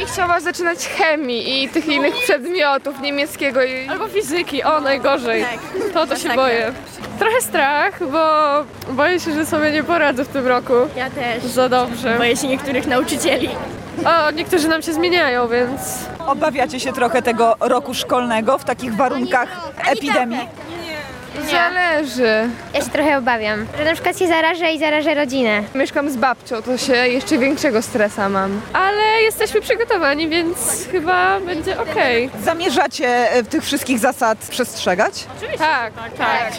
nie chciała zaczynać chemii i tych innych przedmiotów, niemieckiego i... Albo fizyki, o najgorzej. To się boję. Trochę strach, bo boję się, że sobie nie poradzę w tym roku Ja też. za dobrze. Boję się niektórych nauczycieli. O, niektórzy nam się zmieniają, więc... Obawiacie się trochę tego roku szkolnego w takich warunkach epidemii? Zależy. Ja się trochę obawiam, że na przykład się zarażę i zarażę rodzinę. Mieszkam z babcią, to się jeszcze większego stresa mam. Ale jesteśmy przygotowani, więc chyba będzie okej. Zamierzacie tych wszystkich zasad przestrzegać? Tak.